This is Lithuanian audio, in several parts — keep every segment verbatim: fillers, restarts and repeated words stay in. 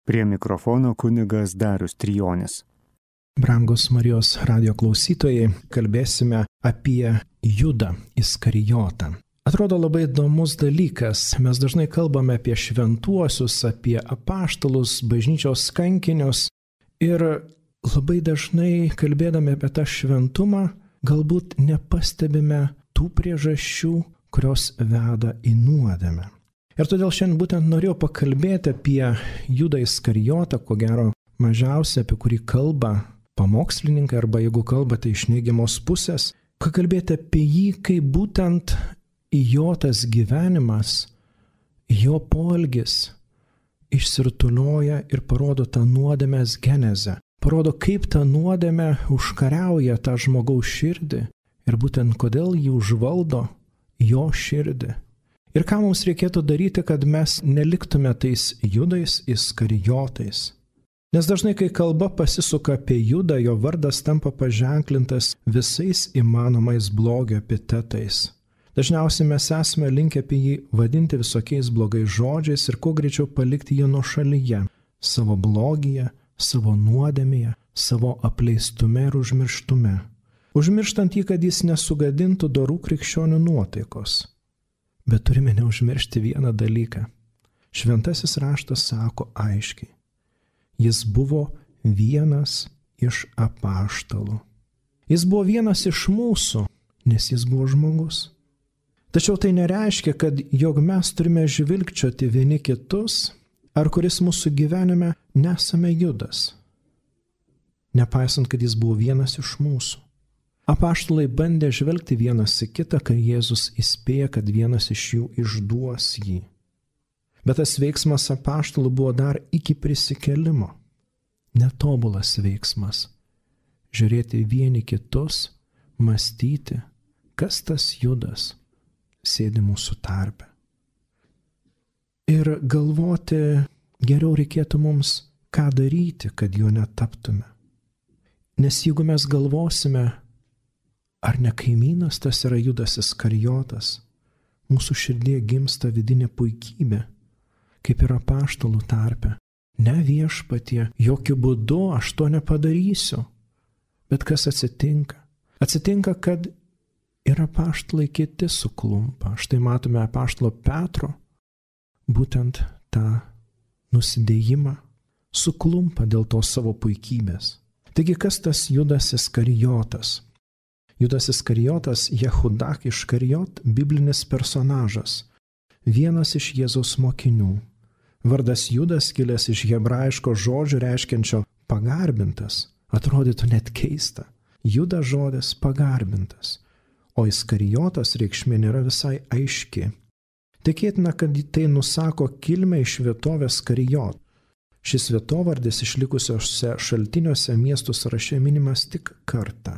Prie mikrofono kunigas Darius Trijonis. Brangus Marijos radijo klausytojai, kalbėsime apie Judą Iskarijotą. Atrodo labai įdomus dalykas. Mes dažnai kalbame apie šventuosius, apie apaštalus, bažnyčios kankinius ir labai dažnai kalbėdami apie tą šventumą galbūt nepastebime tų priežasčių, kurios veda į nuodėmę. Ir todėl šiandien būtent norėjau pakalbėti apie Judą Iskarijotą, ko gero mažiausiai apie kurį kalba pamokslininkai, arba jeigu kalbate iš neigiamos pusės, pakalbėti apie jį, kaip būtent jo tas gyvenimas, jo poelgis išsirutulioja ir parodo tą nuodėmės genezę. Parodo, kaip ta nuodėmė užkariauja tą žmogaus širdį ir būtent kodėl jį užvaldo jo širdį. Ir ką mums reikėtų daryti, kad mes neliktume tais Judais Iskarijotais. Nes dažnai, kai kalba pasisuka apie Judą, jo vardas tampa paženklintas visais įmanomais blogio epitetais. Dažniausiai mes esame linkę apie jį vadinti visokiais blogais žodžiais ir kuo greičiau palikti jį nuošalyje, savo blogyje, savo nuodėmėje, savo apleistume ir užmirštume. Užmirštant jį, kad jis nesugadintų dorų krikščionių nuotaikos. Bet turime neužmiršti vieną dalyką. Šventasis raštas sako aiškiai. Jis buvo vienas iš apaštalų. Jis buvo vienas iš mūsų, nes jis buvo žmogus. Tačiau tai nereiškia, kad jog mes turime žvilgčioti vieni kitus, ar kuris mūsų gyvenime nesame Judas. Nepaisant, kad jis buvo vienas iš mūsų. Apaštalai bandė žvelgti vienas į kitą, kai Jėzus įspėja, kad vienas iš jų išduos jį. Bet tas veiksmas apaštalų buvo dar iki prisikėlimo. Netobulas veiksmas. Žiūrėti vieni kitus, mąstyti, kas tas Judas sėdi mūsų tarpe. Ir galvoti, geriau reikėtų mums, ką daryti, kad jo netaptume. Nes jeigu mes galvosime, ar ne kaimynas tas yra Judas Iskarijotas, mūsų širdėje gimsta vidinė puikybė, kaip ir apaštalų tarpe. Ne viešpatie, jokių būdų aš to nepadarysiu. Bet kas atsitinka? Atsitinka, kad ir apaštalai kiti suklumpa. Štai matome apaštalo Petro, būtent tą nusidėjimą, suklumpa dėl to savo puikybės. Taigi kas tas Judas Iskarijotas? Judas Iskarijotas, Jehudak Iškarijot, biblinis personažas, vienas iš Jėzaus mokinių. Vardas Judas kilęs iš hebrajiško žodžio reiškiančio pagarbintas, atrodytų net keista. Judas žodis pagarbintas, o Iskarijotas reikšmė nėra visai aiški. Tikėtina, kad tai nusako kilmę iš vietovės Karijot. Šis vietovardis išlikusiuose šaltiniuose miestų sąraše minimas tik kartą.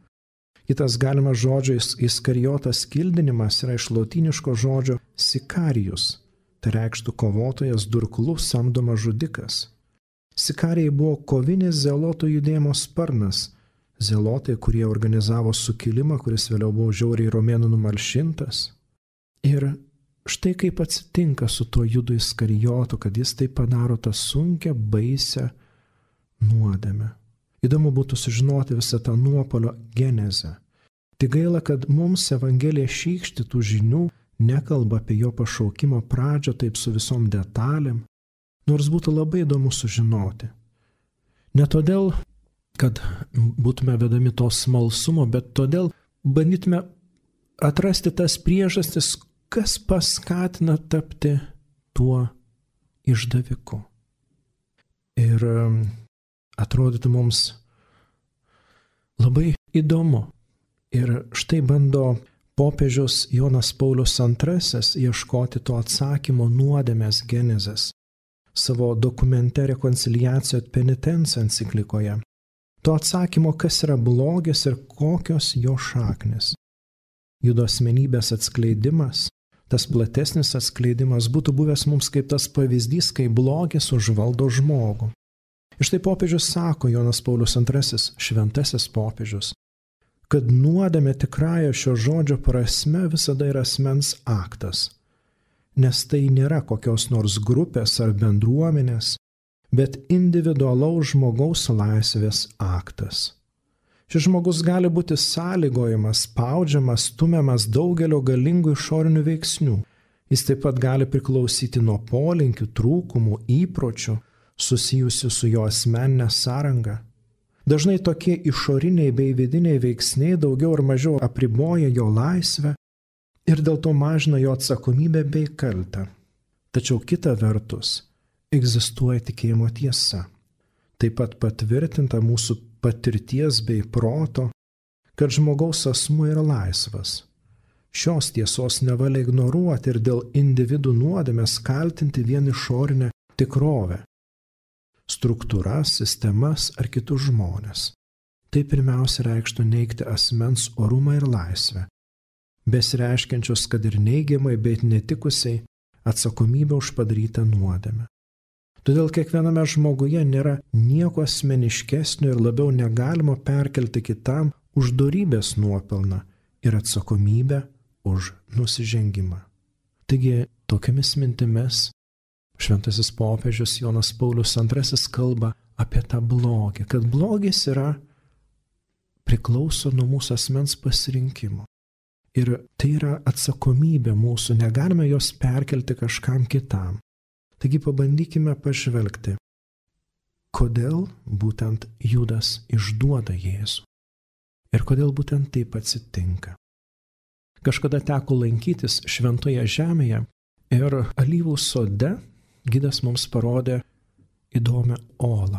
Kitas galimas žodžio Iskarijotas kildinimas yra iš lotyniško žodžio sikarijus, tai reikštų kovotojas, durklus, samdomas žudikas. Sikarijai buvo kovinis zelotų judėjimo sparnas, zelotai, kurie organizavo sukilimą, kuris vėliau buvo žiauriai romėnų numalšintas. Ir štai kaip atsitinka su tuo Judu Iskarijotu, kad jis tai padaro tą sunkią, baisią nuodėmę. Įdomu būtų sužinoti visą tą nuopuolio genezę. Tik gaila, kad mums Evangelija šykšti tų žinių nekalba apie jo pašaukimo pradžią taip su visom detalėm, nors būtų labai įdomu sužinoti. Ne todėl, kad būtume vedami to smalsumo, bet todėl bandytume atrasti tas priežastis, kas paskatina tapti tuo išdaviku. Ir atrodytų mums labai įdomu. Ir štai bando popiežius Jonas Paulius antrasis ieškoti to atsakymo nuodėmės genezės savo dokumente Reconciliatio et Penitentia enciklikoje. To atsakymo, kas yra blogis ir kokios jo šaknis. Judo asmenybės atskleidimas, tas platesnis atskleidimas būtų buvęs mums kaip tas pavyzdys, kai blogis užvaldo žmogų. Ir štai popiežius sako, Jonas Paulius antrasis, šventasis popiežius, kad nuodėmė tikrąja šio žodžio prasme visada yra asmens aktas, nes tai nėra kokios nors grupės ar bendruomenės, bet individualaus žmogaus laisvės aktas. Šis žmogus gali būti sąlygojamas, spaudžiamas, stumiamas daugelio galingų išorinių veiksnių. Jis taip pat gali priklausyti nuo polinkių, trūkumų, įpročių susijusių su jo asmeninė sąranga. Dažnai tokie išoriniai bei vidiniai veiksniai daugiau ar mažiau apriboja jo laisvę ir dėl to mažina jo atsakomybę bei kaltę. Tačiau kita vertus egzistuoja tikėjimo tiesa. Taip pat patvirtinta mūsų patirties bei proto, kad žmogaus asmuo yra laisvas. Šios tiesos nevalia ignoruoti ir dėl individų nuodėmės kaltinti vien išorinę tikrovę, struktūras, sistemas ar kitus žmonės. Tai pirmiausia reikštų neigti asmens orumą ir laisvę, besireiškiančius, kad ir neigiamai, bet netikusiai atsakomybę už padarytą nuodėmę. Todėl kiekviename žmoguje nėra nieko asmeniškesnio ir labiau negalima perkelti kitam už dorybės nuopelną ir atsakomybę už nusižengimą. Taigi, tokiamis mintimis šventasis popiežius Jonas Paulius antrasis kalba apie tą blogį, kad blogis yra priklauso nuo mūsų asmens pasirinkimo. Ir tai yra atsakomybė mūsų, negalime jos perkelti kažkam kitam. Taigi pabandykime pažvelgti, kodėl būtent Judas išduoda Jėzų ir kodėl būtent taip atsitinka. Kažkada teko lankytis šventoje žemėje ir alyvų sode gidas mums parodė įdomią olą.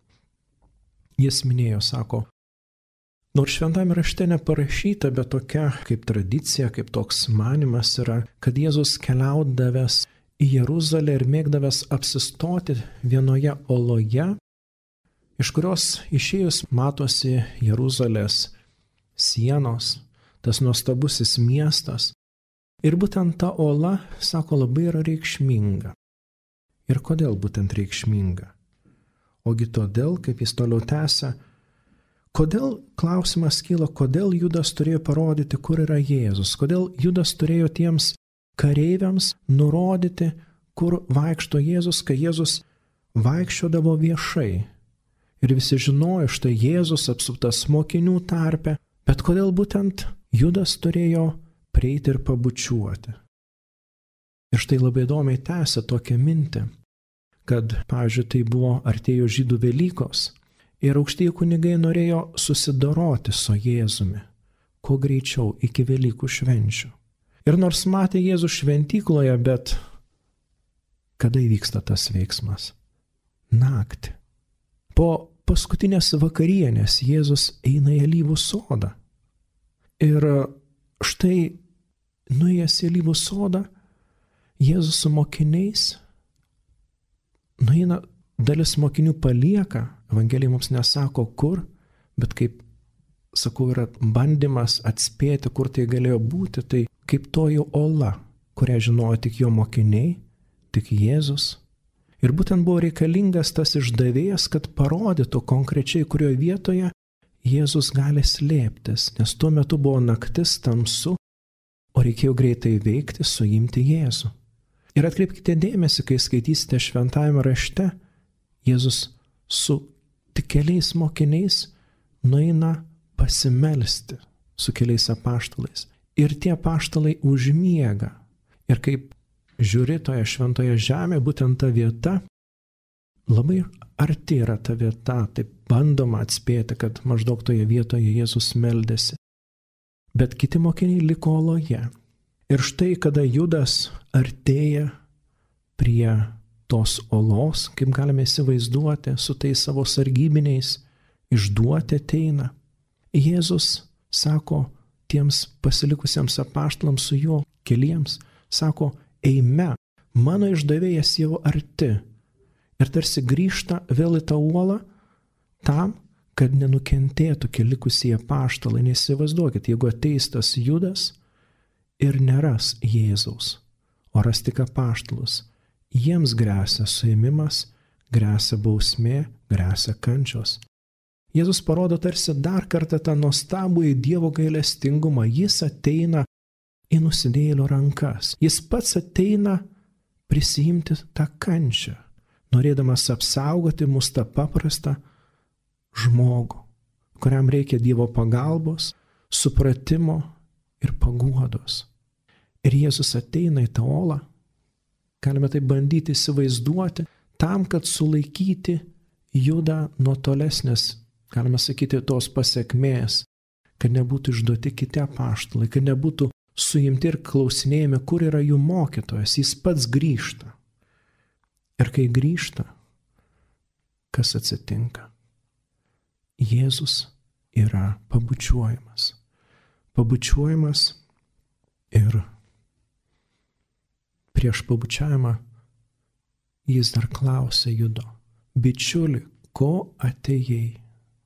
Jis minėjo, sako, nors šventame rašte neparašyta, bet tokia kaip tradicija, kaip toks manymas yra, kad Jėzus keliaudavęs į Jeruzalę ir mėgdavęs apsistoti vienoje oloje, iš kurios išėjus matosi Jeruzalės sienos, tas nuostabusis miestas. Ir būtent ta ola, sako, labai yra reikšminga. Ir kodėl būtent reikšminga? Ogi todėl, kaip jis toliau tęsia, kodėl, klausimas kyla, kodėl Judas turėjo parodyti, kur yra Jėzus, kodėl Judas turėjo tiems kareiviams nurodyti, kur vaikšto Jėzus, kai Jėzus vaikščiodavo viešai. Ir visi žinojo, štai Jėzus apsuptas mokinių tarpe, bet kodėl būtent Judas turėjo prieiti ir pabučiuoti. Ir štai labai įdomiai tęsia tokią mintį, kad, pavyzdžiui, tai buvo artėjo žydų Velykos ir aukštieji kunigai norėjo susidoroti su Jėzumi, kuo greičiau iki Velykų švenčių. Ir nors matė Jėzų šventykloje, bet kada įvyksta tas veiksmas? Naktį. Po paskutinės vakarienės Jėzus eina į alyvų sodą. Ir štai nuėjęs į alyvų sodą, Jėzus su mokiniais nueina, dalis mokinių palieka, Evangelija mums nesako kur, bet kaip, sakau, yra bandymas atspėti, kur tai galėjo būti, tai kaip toji ola, kurią žinojo tik jo mokiniai, tik Jėzus. Ir būtent buvo reikalingas tas išdavėjas, kad parodytų konkrečiai, kurioje vietoje Jėzus gali slėptis, nes tuo metu buvo naktis, tamsu, o reikėjo greitai veikti, suimti Jėzų. Ir atkreipkite dėmesį, kai skaitysite šventajame rašte, Jėzus su tik keliais mokiniais nueina pasimelsti su keliais apaštalais. Ir tie apaštalai užmiega. Ir kaip žiūri toje šventoje žemėje, būtent ta vieta, labai arti yra ta vieta, taip bandoma atspėti, kad maždaug toje vietoje Jėzus meldėsi. Bet kiti mokiniai liko oloje. Ir štai, kada Judas artėja prie tos olos, kaip galime įsivaizduoti, su tais savo sargybiniais, išduoti ateina. Jėzus sako tiems pasilikusiems apaštalams su juo keliems, sako, eime, mano išdavėjas jau arti. Ir tarsi grįžta vėl į tą uolą tam, kad nenukentėtų kelikusieji apaštalai. Neįsivaizduokit, jeigu ateis tas Judas ir neras Jėzaus, o ras tik apaštalus, jiems gresia suėmimas, gresia bausmė, gresia kančios. Jėzus parodo tarsi dar kartą tą nuostabų į Dievo gailestingumą. Jis ateina į nusidėjėlio rankas. Jis pats ateina prisiimti tą kančią. norėdamas apsaugoti mus tą paprastą žmogų, kuriam reikia Dievo pagalbos, supratimo ir paguodos. Ir Jėzus ateina į tą olą, galime tai bandyti įsivaizduoti, tam, kad sulaikyti Judą nuo tolesnės, galime sakyti, tos pasekmės, kad nebūtų išduoti kiti apaštalai, kad nebūtų suimti ir klausinėjami, kur yra jų mokytojas, jis pats grįžta. Ir kai grįžta, kas atsitinka? Jėzus yra pabučiuojamas. Pabučiuojamas ir prieš pabučiavimą jis dar klausė Judo: bičiuli, ko atėjai?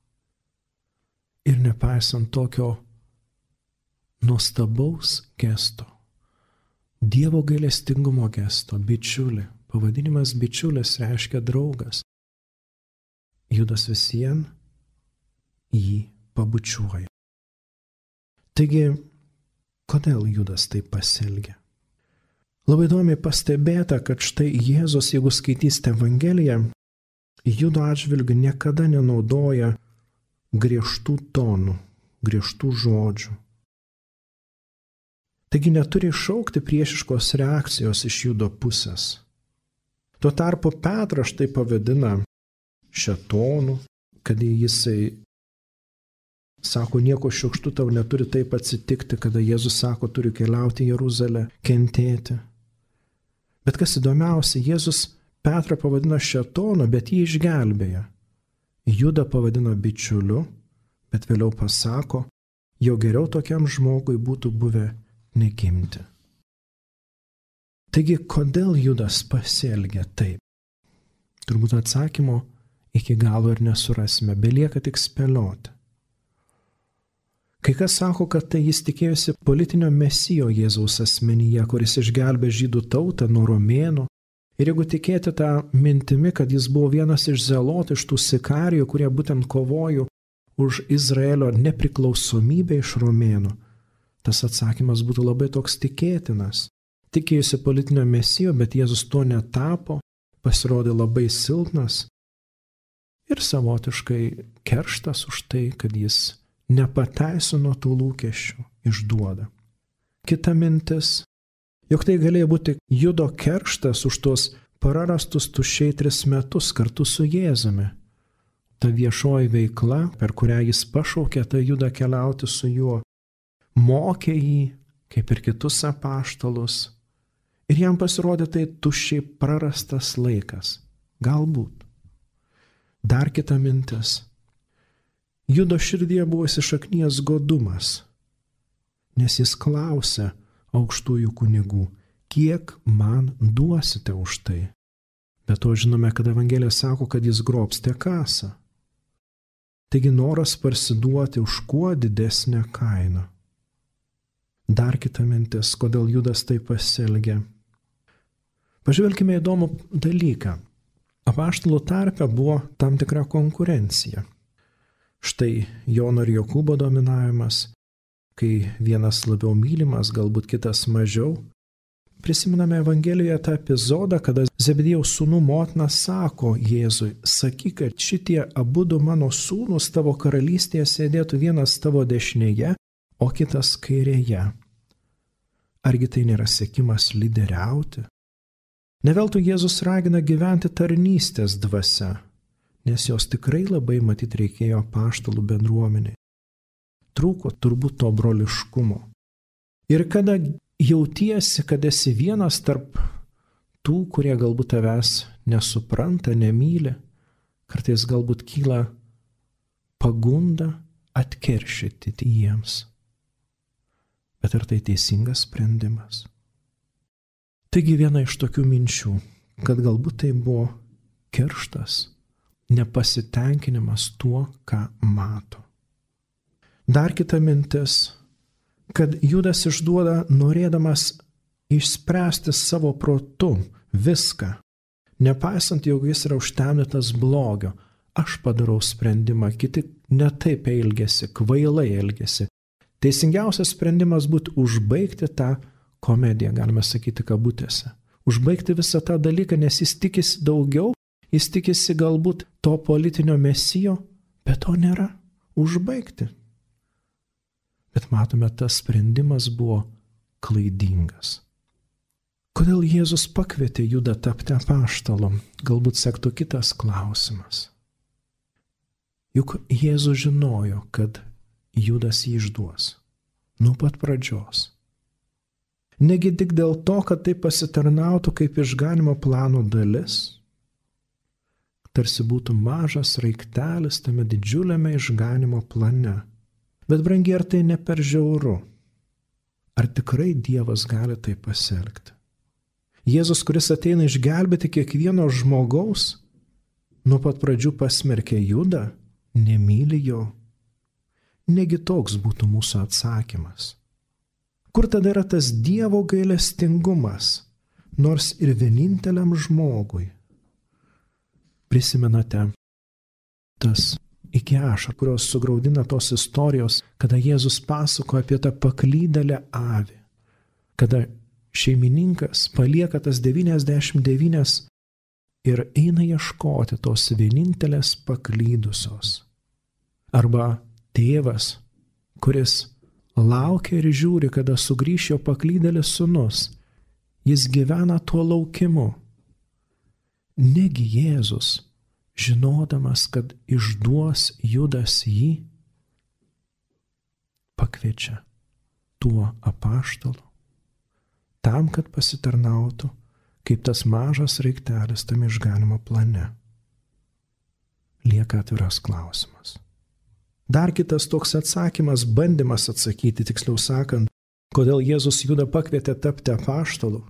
Ir nepaisant tokio nuostabaus gesto, Dievo gailestingumo gesto, bičiuli, pavadinimas bičiulis reiškia draugas, Judas vis vien jį pabučiuoja. Taigi, kodėl Judas taip pasielgė? Labai įdomiai pastebėta, kad štai Jėzus, jeigu skaitysite Evangeliją, Judo atžvilgiu niekada nenaudoja griežtų tonų, griežtų žodžių. Taigi neturi iššaukti priešiškos reakcijos iš Judo pusės. Tuo tarpu Petras štai pavadina šėtonu, kad jisai sako, nieko šiukštu tau neturi taip atsitikti, kada Jėzus sako, turiu keliauti į Jeruzalę, kentėti. Bet kas įdomiausia, Jėzus Petrą pavadino šėtonu, bet jį išgelbėja. Judą pavadino bičiuliu, bet vėliau pasako, jau geriau tokiam žmogui būtų buvę negimti. Taigi, kodėl Judas pasielgė taip? Turbūt atsakymo iki galo ir nesurasime, belieka tik spėlioti. Kai kas sako, kad tai jis tikėjosi politinio mesijo Jėzaus asmenyje, kuris išgelbė žydų tautą nuo romėnų. Ir jeigu tikėti tą mintimi, kad jis buvo vienas iš zelotų, iš tų sikarijų, kurie būtent kovojo už Izraelio nepriklausomybę iš romėnų, tas atsakymas būtų labai toks tikėtinas. Tikėjosi politinio mesijo, bet Jėzus to netapo, pasirodė labai silpnas ir savotiškai kerštas už tai, kad jis nepateisino tų lūkesčių, išduoda. Kita mintis, jog tai galėjo būti Judo kerštas už tuos prarastus tuščiai tris metus kartu su Jėzumi. Ta viešoji veikla, per kurią jis pašaukė tą Judą keliauti su juo, mokė jį, kaip ir kitus apaštalus, ir jam pasirodė tai tuščiai prarastas laikas. Galbūt. Dar kita mintis. Judo širdyje buvo įsišaknijęs godumas, nes jis klausė aukštųjų kunigų, kiek man duosite už tai. Bet to žinome, kad Evangelija sako, kad jis grobstė kasą. Taigi noras parsiduoti už kuo didesnę kainą. Dar kita mintis, kodėl Judas taip pasielgė. Pažvelkime įdomų dalyką. Apaštalų tarpe buvo tam tikra konkurencija. Štai Jono ir Jokūbo dominavimas, kai vienas labiau mylimas, galbūt kitas mažiau. Prisiminame Evangelijoje tą epizodą, kada Zebediejaus sūnų motina sako Jėzui, sakyk, kad šitie abudu mano sūnus tavo karalystėje sėdėtų vienas tavo dešinėje, o kitas kairėje. Argi tai nėra siekimas lyderiauti? Neveltui Jėzus ragina gyventi tarnystės dvasia, nes jos tikrai labai matyt reikėjo apaštalų bendruomeniai. Trūko turbūt to broliškumo. Ir kada jautiesi, kad esi vienas tarp tų, kurie galbūt tavęs nesupranta, nemyli, kartais galbūt kyla pagunda atkeršyti jiems. Bet ar tai teisingas sprendimas? Taigi viena iš tokių minčių, kad galbūt tai buvo kerštas, nepasitenkinimas tuo, ką mato. Dar kita mintis, kad Judas išduoda norėdamas išspręsti savo protu viską, nepaisant, jog jis yra užtemdytas blogio. Aš padarau sprendimą, kiti netaip elgiasi, kvailai elgiasi. Teisingiausias sprendimas būtų užbaigti tą komediją, galime sakyti kabutėse. Užbaigti visą tą dalyką, nes jis tikisi daugiau, Jis tikisi galbūt to politinio mesijo, bet to nėra. Užbaigti. Bet matome, tas sprendimas buvo klaidingas. Kodėl Jėzus pakvietė Judą tapti apaštalu? Galbūt sektų kitas klausimas. Juk Jėzus žinojo, kad Judas jį išduos. Nuo pat pradžios. Negi tik dėl to, kad tai pasitarnautų kaip išganimo plano dalis, tarsi būtų mažas raiktelis tame didžiuliame išganimo plane. Bet brangiai, ar tai ne per žiauru? Ar tikrai Dievas gali tai pasielgti? Jėzus, kuris ateina išgelbėti kiekvieno žmogaus, nuo pat pradžių pasmerkė Judą, nemyli jo. Negi toks būtų mūsų atsakymas. Kur tada yra tas Dievo gailestingumas, nors ir vieninteliam žmogui? Prisimenate tas iki ašarų, kurios sugraudina tos istorijos, kada Jėzus pasako apie tą paklydėlę avį, kada šeimininkas palieka tas devyniasdešimt devynias ir eina ieškoti tos vienintelės paklydusios. Arba tėvas, kuris laukia ir žiūri, kada sugrįš jo paklydėlis sūnus. Jis gyvena tuo laukimu. Negi Jėzus, žinodamas, kad išduos Judas jį, pakviečia tuo apaštalu, tam, kad pasitarnautų kaip tas mažas raiktelis tam išganimo plane. Lieka atviras klausimas. Dar kitas toks atsakymas, bandymas atsakyti, tiksliau sakant, kodėl Jėzus Judą pakvietė tapti apaštalu.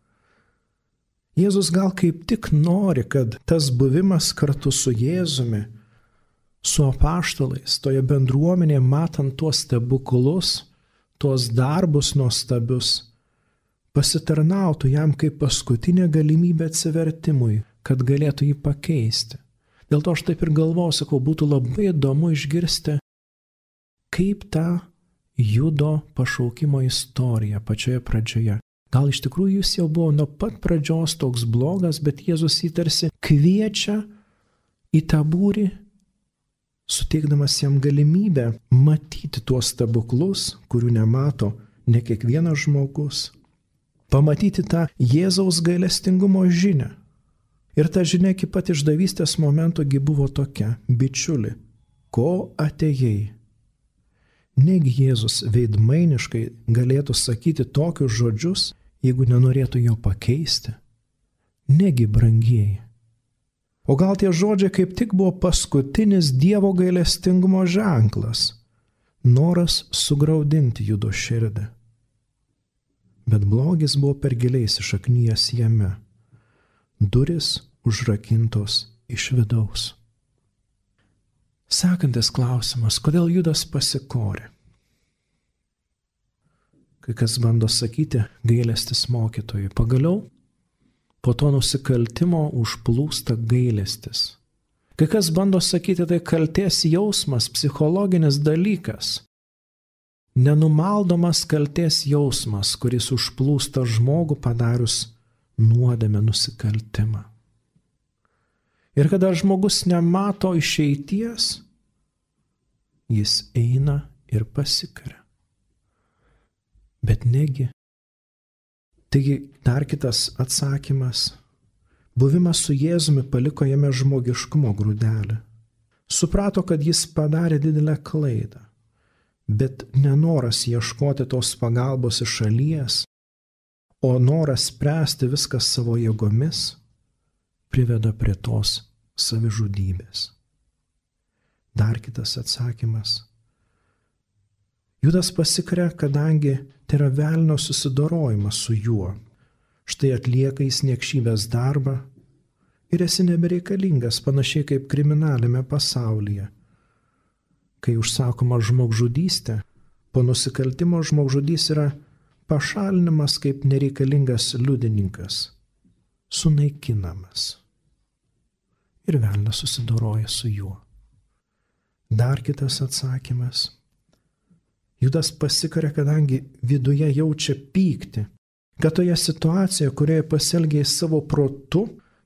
Jėzus gal kaip tik nori, kad tas buvimas kartu su Jėzumi, su apaštalais, toje bendruomenėje, matant tuos stebuklus, tuos darbus nuostabius, pasitarnautų jam kaip paskutinė galimybė atsivertimui, kad galėtų jį pakeisti. Dėl to aš taip ir galvoju, sakau, būtų labai įdomu išgirsti, kaip tą Judo pašaukimo istoriją pačioje pradžioje. Gal iš tikrųjų jis jau buvo nuo pat pradžios toks blogas, bet Jėzus jį tarsi kviečia į tą būrį, suteikdamas jam galimybę matyti tuos stebuklus, kurių nemato ne kiekvienas žmogus, pamatyti tą Jėzaus gailestingumo žinią. Ir ta žinia iki pat išdavystės momento gi buvo tokia: bičiuli, ko atėjai? Negi Jėzus veidmainiškai galėtų sakyti tokius žodžius, jeigu nenorėtų jo pakeisti? Negi brangieji. O gal tie žodžiai kaip tik buvo paskutinis Dievo gailestingumo ženklas, noras sugraudinti Judo širdį. Bet blogis buvo per giliai įsišaknijęs jame. Durys užrakintos iš vidaus. Sekantis klausimas, kodėl Judas pasikorė? Kai kas bando sakyti, gailestis mokytojui. Pagaliau, po to nusikaltimo užplūsta gailestis. Kai kas bando sakyti, tai kaltės jausmas, psichologinis dalykas. Nenumaldomas kaltės jausmas, kuris užplūsta žmogų padarius nuodėmę, nusikaltimą. Ir kada žmogus nemato išeities, jis eina ir pasikaria. Bet negi. Taigi dar kitas atsakymas. Buvimas su Jėzumi paliko jame žmogiškumo grūdelį. Suprato, kad jis padarė didelę klaidą, bet nenoras ieškoti tos pagalbos iš šalies, o noras spręsti viskas savo jėgomis, priveda prie tos savižudybės. Dar kitas atsakymas. Judas pasikaria, kadangi tai yra velnio susidorojimas su juo. Štai atlieka jis niekšybės darbą ir esi nebereikalingas, panašiai kaip kriminaliame pasaulyje. Kai užsakoma žmogžudystė, po nusikaltimo žmogžudys yra pašalinimas kaip nereikalingas liudininkas, sunaikinamas. Ir velnias susidoroja su juo. Dar kitas atsakymas. Judas pasikaria, kadangi viduje jaučia pyktį, kad toje situacijoje, kurioje pasielgė savo protu,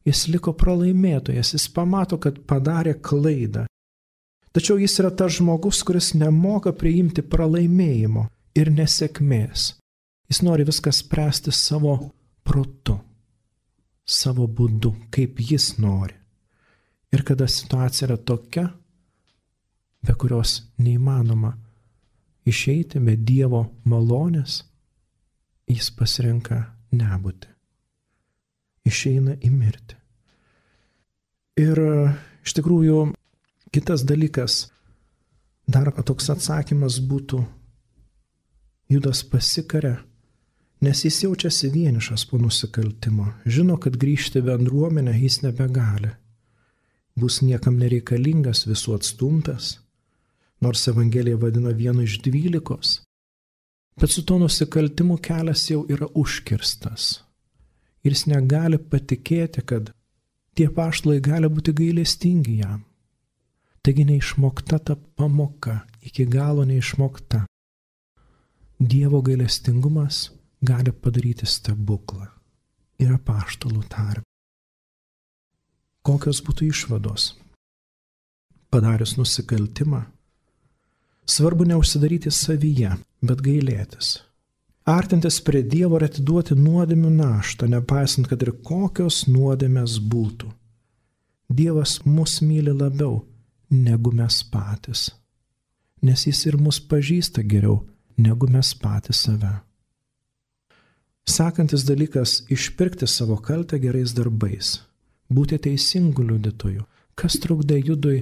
Jis liko pralaimėtojas, jis pamato, kad padarė klaidą. Tačiau jis yra tas žmogus, kuris nemoka priimti pralaimėjimo ir nesėkmės. Jis nori viską spręsti savo protu, savo būdu, kaip jis nori. Ir kada situacija yra tokia, be kurios neįmanoma išeiti be Dievo malonės, jis pasirenka nebūti. Išeina į mirtį. Ir iš tikrųjų kitas dalykas, dar toks atsakymas būtų, Judas pasikarė, nes jis jaučiasi vienišas po nusikaltimo. Žino, kad grįžti bendruomenę jis nebegali. Bus niekam nereikalingas, visų atstumtas, nors Evangelija vadina vienu iš dvylikos. Bet su to nusikaltimu kelias jau yra užkirstas. Ir jis negali patikėti, kad tie apaštalai gali būti gailestingi jam. Taigi neišmokta ta pamoka, iki galo neišmokta. Dievo gailestingumas gali padaryti stebuklą ir apaštalų tarpe. Kokios būtų išvados? Padarius nusikaltimą, svarbu neužsidaryti savyje, bet gailėtis. Artintis prie Dievo ir atiduoti nuodėmių naštą, nepaisant, kad ir kokios nuodėmės būtų. Dievas mus myli labiau negu mes patys, nes jis ir mus pažįsta geriau negu mes patys save. Sekantis dalykas – išpirkti savo kaltę gerais darbais, būti teisingų liudytojų. Kas trukdė Judui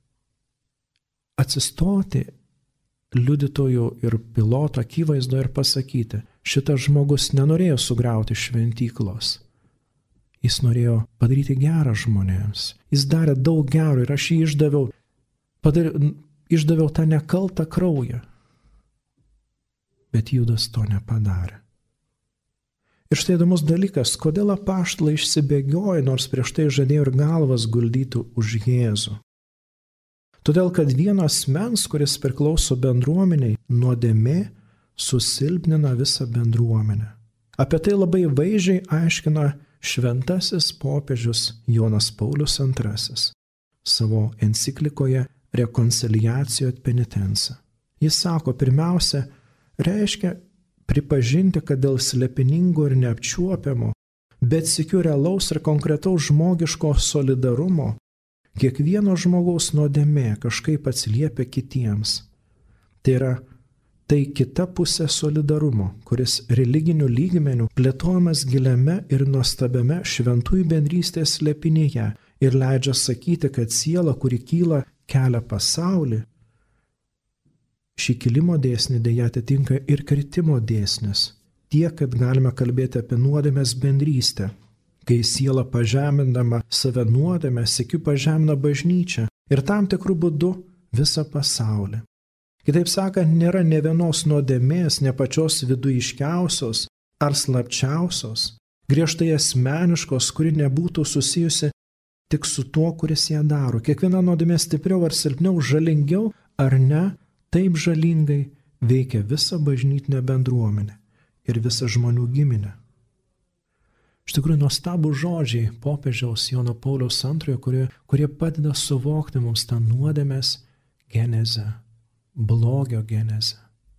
atsistoti liudytojų ir piloto akivaizdoje ir pasakyti, šitas žmogus nenorėjo sugriauti šventyklos. Jis norėjo padaryti gerą žmonėms. Jis darė daug gero ir aš jį išdaviau, padar, išdaviau tą nekaltą kraują. Bet Judas to nepadarė. Ir štai įdomus dalykas, kodėl apaštalai išsibėgiojo, nors prieš tai žadėjo ir galvas guldytų už Jėzų. Todėl, kad vieno asmens, kuris priklauso bendruomeniai, nuodėmė susilpnina visą bendruomenę. Apie tai labai vaizdžiai aiškina šventasis popiežius Jonas Paulius antrasis savo enciklikoje Reconciliatio et Penitentia. Jis sako, pirmiausia, reiškia pripažinti, kad dėl slepiningo ir neapčiuopiamo, bet sykiu realaus ir konkretaus žmogiško solidarumo, kiekvieno žmogaus nuodėmė kažkaip atsiliepia kitiems. Tai yra, tai kita pusė solidarumo, kuris religiniu lygmeniu plėtojamas giliame ir nuostabiame šventųjų bendrystės slėpinyje ir leidžia sakyti, kad siela, kuri kyla, kelia pasaulį. Šį kilimo dėsnį dėja atitinka ir kritimo dėsnis, tiek, kad galime kalbėti apie nuodėmės bendrystę, kai siela pažemindama save nuodėmę, sykiu pažemina bažnyčią ir tam tikrų būdų visą pasaulį. Kitaip sakant, nėra ne vienos nuodėmės, ne pačios vidujiškiausios ar slapčiausios, griežtai asmeniškos, kuri nebūtų susijusi tik su tuo, kuris ją daro. Kiekviena nuodėmė stipriau ar silpniau, žalingiau ar ne, taip žalingai veikia visą bažnytinę bendruomenę ir visą žmonių giminę. Iš tikrųjų, nuostabų žodžiai popiežiaus Jono Pauliaus antrojo, kurie, kurie padeda suvokti mums tą nuodėmės genezę, blogio genezę.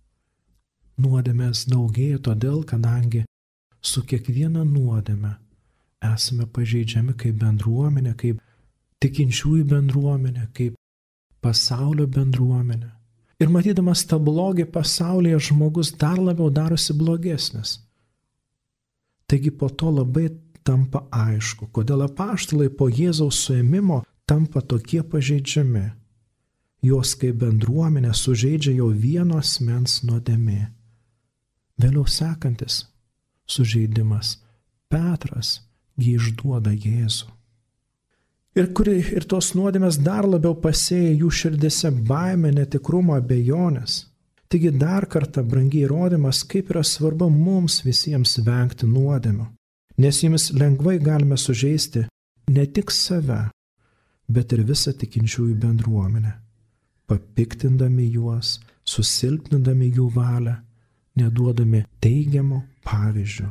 Nuodėmės daugėja todėl, kadangi su kiekviena nuodėme esame pažeidžiami kaip bendruomenė, kaip tikinčiųjų bendruomenė, kaip pasaulio bendruomenė. Ir matydamas tą blogį pasaulyje, žmogus dar labiau darosi blogesnis. Taigi po to labai tampa aišku, kodėl apaštalai po Jėzaus suėmimo tampa tokie pažeidžiami. Jos kaip bendruomenė sužeidžia jau vieno asmens nuodėmė. Vėliau sekantis sužeidimas Petras jį išduoda Jėzų. Ir, kuri, ir tos nuodėmės dar labiau pasėja jų širdėse baimę, netikrumo, abejonės. Taigi dar kartą brangiai įrodymas, kaip yra svarbu mums visiems vengti nuodėmių, nes jomis lengvai galime sužeisti ne tik save, bet ir visą tikinčiųjų bendruomenę, papiktindami juos, susilpnindami jų valią, neduodami teigiamo pavyzdžio.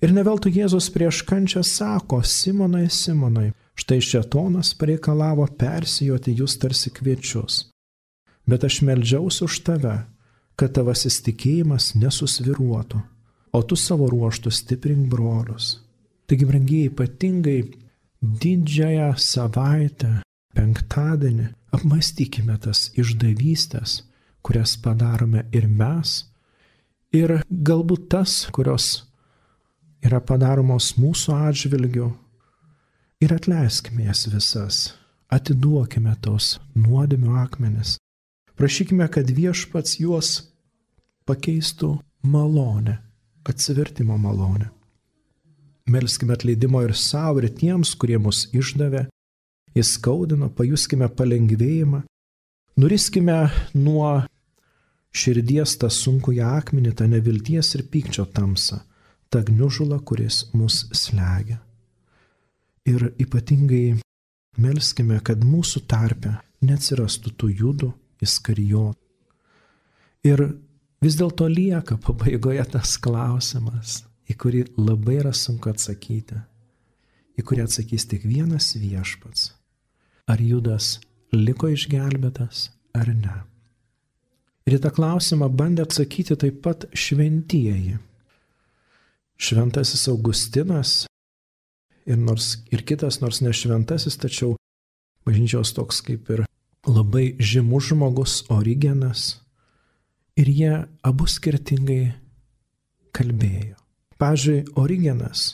Ir neveltui Jėzus prieš kančią sako, Simonai, Simonai, štai šėtonas pareikalavo persijoti jūs tarsi kviečius. Bet aš meldžiausi už tave, kad tavasis tikėjimas nesusviruotų, o tu savo ruoštų stiprink brolius. Taigi, brangiai, ypatingai didžiąją savaitę, penktadienį, apmąstykime tas išdavystės, kurias padarome ir mes, ir galbūt tas, kurios yra padaromos mūsų atžvilgiu, ir atleiskime jas visas, atiduokime tos nuodėmių akmenis, prašykime, kad Viešpats juos pakeistų malonę, atsivertimo malonę. Melskime atleidimo ir savo, ir tiems, kurie mus išdavė, įskaudino, pajuskime palengvėjimą, nuriskime nuo širdies tą sunkųjį akmenį, tą nevilties ir pykčio tamsą, tą gniužulą, kuris mus slegia. Ir ypatingai melskime, kad mūsų tarpe neatsirastų tų Judų Iskarijotų. Ir vis dėlto lieka pabaigoje tas klausimas, į kurį labai yra sunku atsakyti, į kurį atsakys tik vienas Viešpats. Ar Judas liko išgelbėtas ar ne? Ir į tą klausimą bandė atsakyti taip pat šventieji. Šventasis Augustinas ir, nors, ir kitas, nors ne šventasis, tačiau bažnyčios toks kaip ir labai žymus žmogus Origenas. Ir jie abu skirtingai kalbėjo. Pavyzdžiui, Origenas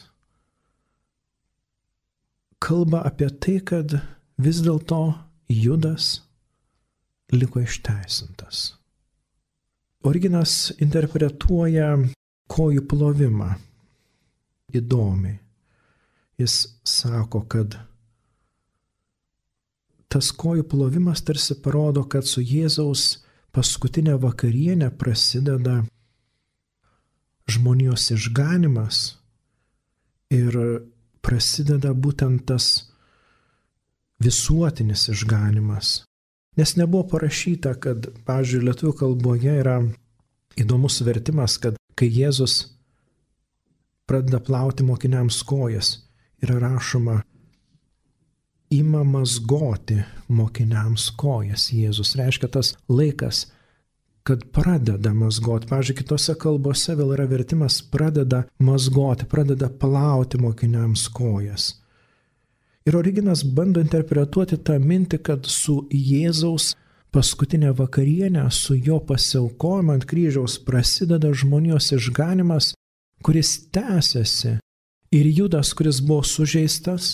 kalba apie tai, kad vis dėlto Judas liko išteisintas. Origenas interpretuoja kojų plovimą įdomiai. Jis sako, kad tas kojų plovimas tarsi parodo, kad su Jėzaus paskutinė vakarienė prasideda žmonijos išganimas ir prasideda būtent tas visuotinis išganimas. Nes nebuvo parašyta, kad, pavyzdžiui, lietuvių kalboje yra įdomus vertimas, kad kai Jėzus pradeda plauti mokiniams kojas, yra rašoma ima mazgoti mokiniams kojas. Jėzus reiškia tas laikas, kad pradeda mazgoti. Pavyzdžiui, kitose kalbose vėl yra vertimas pradeda mazgoti, pradeda plauti mokiniams kojas. Ir Origenas bando interpretuoti tą mintį, kad su Jėzaus paskutinė vakarienė, su jo pasiaukojimu ant kryžiaus prasideda žmonijos išganimas, kuris tęsiasi. Ir Judas, kuris buvo sužeistas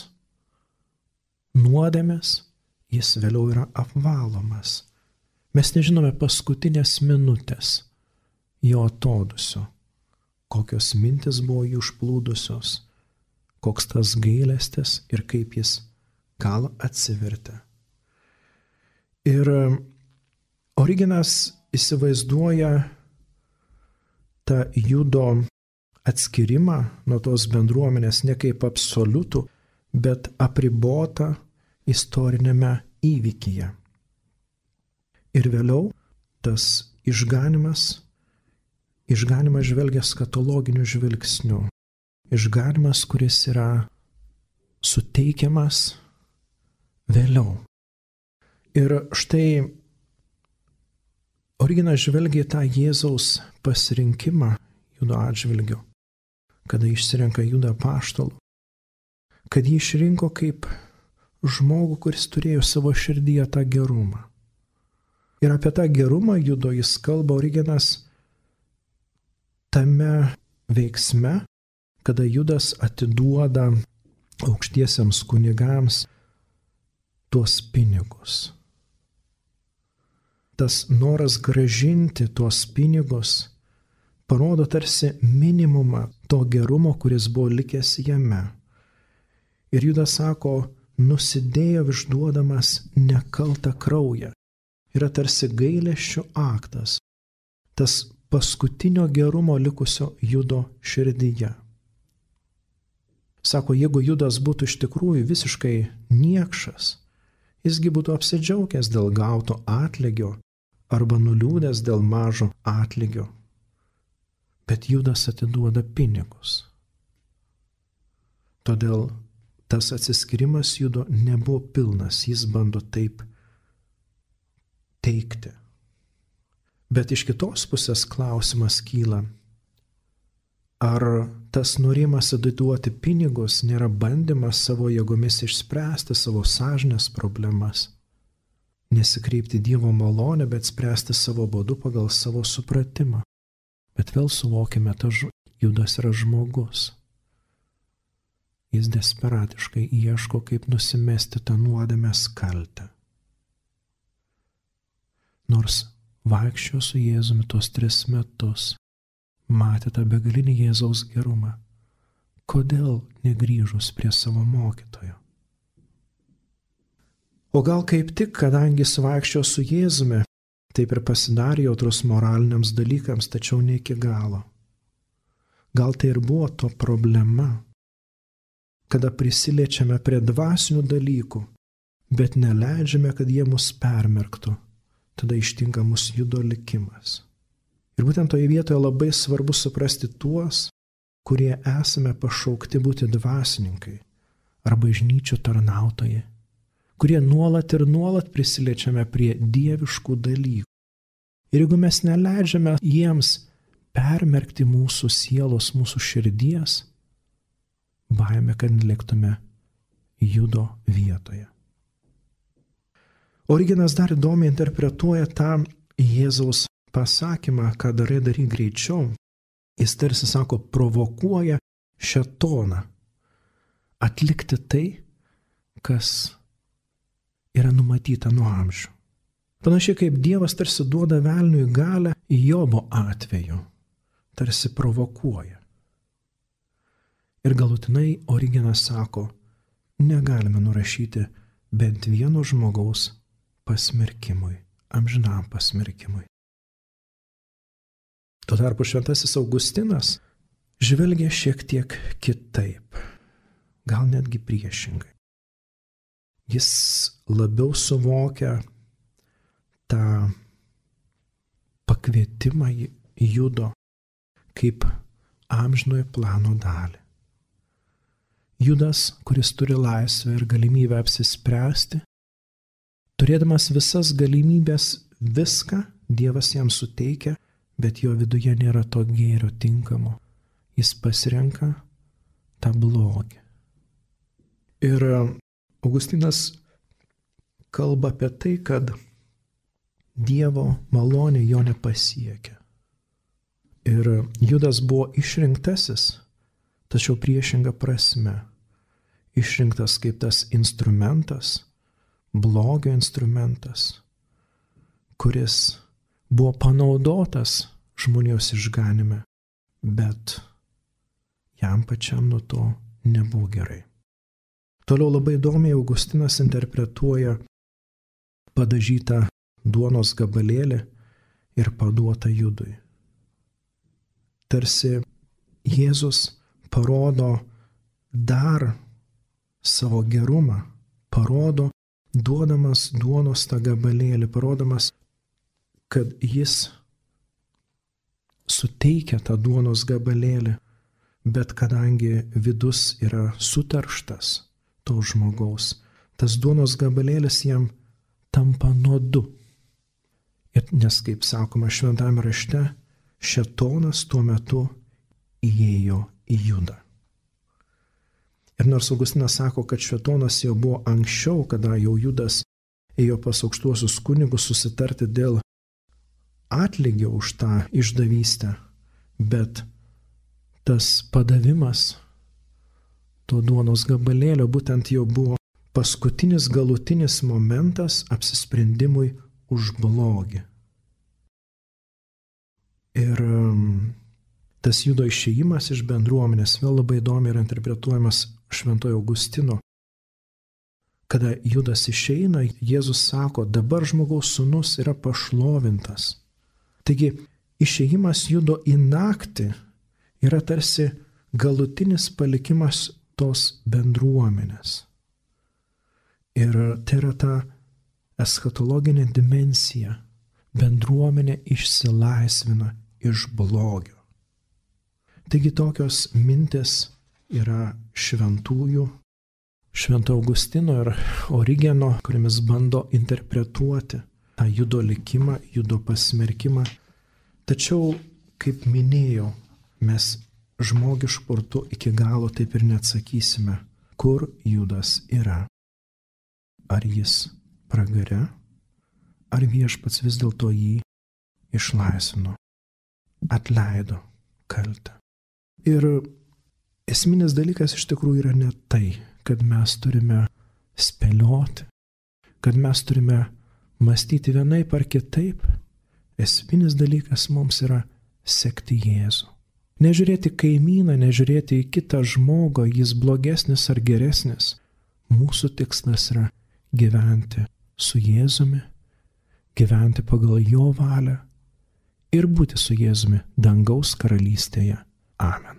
nuodėmės, jis vėliau yra apvalomas. Mes nežinome paskutinės minutės jo atodusio, kokios mintis buvo jų užplūdusios, koks tas gailestis ir kaip jis gal atsivertė. Ir Origenas įsivaizduoja tą Judo atskirimą nuo tos bendruomenės ne kaip absoliutų, bet apribotą istorinėme įvykyje. Ir vėliau tas išganimas, išganimas žvelgia skatologiniu žvilgsniu. Išganimas, kuris yra suteikiamas vėliau. Ir štai Origenas žvelgia į tą Jėzaus pasirinkimą Judo atžvilgiu, kada išsirenka Judą apaštalų, kad jį išrinko kaip žmogų, kuris turėjo savo širdyje tą gerumą. Ir apie tą gerumą Judo jis kalba Origenas tame veiksme, kada Judas atiduoda aukštiesiems kunigams tuos pinigus. Tas noras gražinti tuos pinigus parodo tarsi minimumą to gerumo, kuris buvo likęs jame. Ir Judas sako, nusidėjo išduodamas nekaltą kraują. Yra tarsi gailesčio aktas, tas paskutinio gerumo likusio Judo širdyje. Sako, jeigu Judas būtų iš tikrųjų visiškai niekšas, jisgi būtų apsidžiaugęs dėl gauto atlygio arba nuliūdęs dėl mažo atlygio. Bet Judas atiduoda pinigus. Todėl tas atsiskirimas Judo nebuvo pilnas, jis bando taip teikti. Bet iš kitos pusės klausimas kyla, ar tas norėjimas atiduoti pinigus nėra bandymas savo jėgomis išspręsti savo sąžinės problemas, nesikreipti Dievo malonę, bet spręsti savo būdu pagal savo supratimą. Bet vėl suvokime, tas Judas yra žmogus. Jis desperatiškai ieško, kaip nusimesti tą nuodėmės kaltę. Nors vaikščiojo su Jėzumi tuos tris metus, matė tą begalinį Jėzaus gerumą, kodėl negrįžus prie savo mokytojo? O gal kaip tik, kadangi jis vaikščiojo su Jėzumi, taip ir pasidarė jautrus moraliniams dalykams, tačiau ne iki galo. Gal tai ir buvo to problema, kada prisiliečiame prie dvasinių dalykų, bet neleidžiame, kad jie mus permerktų, tada ištinka mus Judo likimas. Ir būtent toje vietoje labai svarbu suprasti tuos, kurie esame pašaukti būti dvasininkai ar bažnyčių tarnautojai, kurie nuolat ir nuolat prisiliečiame prie dieviškų dalykų. Ir jeigu mes neleidžiame jiems permerkti mūsų sielos, mūsų širdies, baimė, kad liktume Judo vietoje. Origenas dar įdomiai interpretuoja tą Jėzaus pasakymą, ką darai, daryk greičiau. Jis tarsi sako, provokuoja šėtoną atlikti tai, kas yra numatyta nuo amžių. Panašiai kaip Dievas tarsi duoda velniui galią Jobo atveju, tarsi provokuoja. Ir galutinai Origenas sako, negalime nurašyti bent vieno žmogaus pasmerkimui, amžinam pasmerkimui. Tuo tarpu šventasis Augustinas žvelgia šiek tiek kitaip, gal netgi priešingai. Jis labiau suvokia tą pakvietimą Judo kaip amžinojo plano dalį. Judas, kuris turi laisvę ir galimybę apsispręsti, turėdamas visas galimybės viską, Dievas jam suteikia, bet jo viduje nėra to gėrio tinkamo. Jis pasirenka tą blogį. Ir Augustinas kalba apie tai, kad Dievo malonė jo nepasiekia. Ir Judas buvo išrinktasis, tačiau priešinga prasme. Išrinktas kaip tas instrumentas, blogio instrumentas, kuris buvo panaudotas žmonijos išganime, bet jam pačiam nuo to nebuvo gerai. Toliau labai įdomiai Augustinas interpretuoja padažytą duonos gabalėlį ir paduotą Judui. Tarsi Jėzus parodo dar savo gerumą, parodo duodamas duonos tą gabalėlį, parodamas, kad jis suteikia tą duonos gabalėlį, bet kadangi vidus yra suterštas to žmogaus, tas duonos gabalėlis jam tampa nuodu. Ir nes, kaip sakoma šventame rašte, šėtonas tuo metu įėjo į Judą. Ir nors Augustinas sako, kad šėtonas jau buvo anksčiau, kada jau Judas ėjo pas aukštuosius kunigus susitarti dėl atlygio už tą išdavystę, bet tas padavimas to duonos gabalėlio būtent jau buvo paskutinis galutinis momentas apsisprendimui už blogį. Ir tas Judo išėjimas iš bendruomenės vėl labai įdomiai yra interpretuojamas šventojo Augustino. Kada Judas išeina, Jėzus sako, dabar žmogaus sūnus yra pašlovintas. Taigi, išėjimas Judo į naktį yra tarsi galutinis palikimas tos bendruomenės. Ir tai yra ta eschatologinė dimensija. Bendruomenė išsilaisvina iš blogio. Taigi tokios mintis yra šventųjų, Švento Augustino ir Origeno, kuriamis bando interpretuoti tą Judo likimą, Judo pasmerkimą. Tačiau, kaip minėjau, mes žmogišku protu iki galo taip ir neatsakysime, kur Judas yra. Ar jis pragare, ar viešpats vis dėlto jį išlaisvino, atleido kaltę. Ir esminis dalykas iš tikrųjų yra ne tai, kad mes turime spėlioti, kad mes turime mąstyti vienaip ar kitaip. Esminis dalykas mums yra sekti Jėzų. Nežiūrėti kaimyną, nežiūrėti į kitą žmogų, jis blogesnis ar geresnis. Mūsų tikslas yra gyventi su Jėzumi, gyventi pagal jo valią ir būti su Jėzumi dangaus karalystėje. Amen.